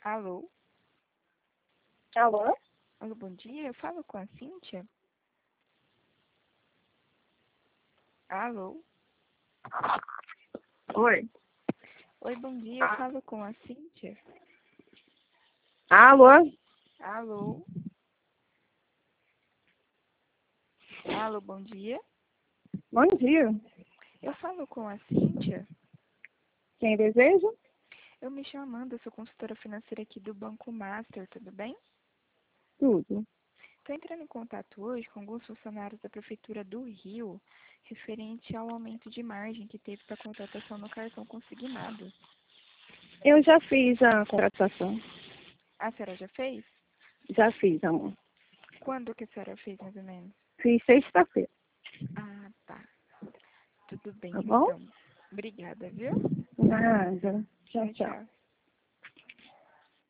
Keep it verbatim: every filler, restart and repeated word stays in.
Alô? Alô? Alô, bom dia. Eu falo com a Cíntia? Alô? Oi. Oi, bom dia. Eu falo com a Cíntia? Alô? Alô? Alô, bom dia. Bom dia. Eu falo com a Cíntia? Quem deseja? Eu me chamo Amanda, sou consultora financeira aqui do Banco Master, tudo bem? Tudo. Estou entrando em contato hoje com alguns funcionários da Prefeitura do Rio, referente ao aumento de margem que teve para a contratação no cartão consignado. Eu já fiz a contratação. A senhora já fez? Já fiz, amor. Quando que a senhora fez, mais ou menos? Fiz sexta-feira. Ah, tá. Tudo bem, Tá bom? então. Obrigada, viu? Nada. Tchau, Tchau, tchau. tchau.